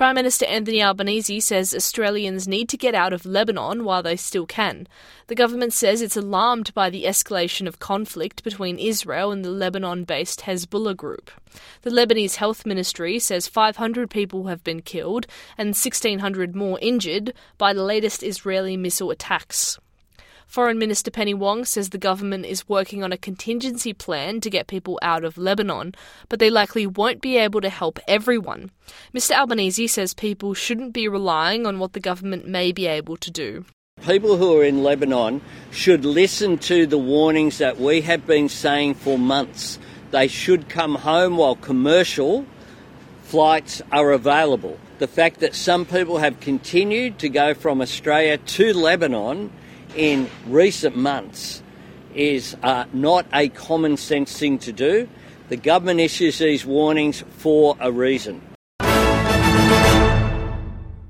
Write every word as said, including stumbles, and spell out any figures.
Prime Minister Anthony Albanese says Australians need to get out of Lebanon while they still can. The government says it's alarmed by the escalation of conflict between Israel and the Lebanon-based Hezbollah group. The Lebanese Health Ministry says five hundred people have been killed and sixteen hundred more injured by the latest Israeli missile attacks. Foreign Minister Penny Wong says the government is working on a contingency plan to get people out of Lebanon, but they likely won't be able to help everyone. Mister Albanese says people shouldn't be relying on what the government may be able to do. People who are in Lebanon should listen to the warnings that we have been saying for months. They should come home while commercial flights are available. The fact that some people have continued to go from Australia to Lebanon in recent months is uh, not a common sense thing to do. The government issues these warnings for a reason.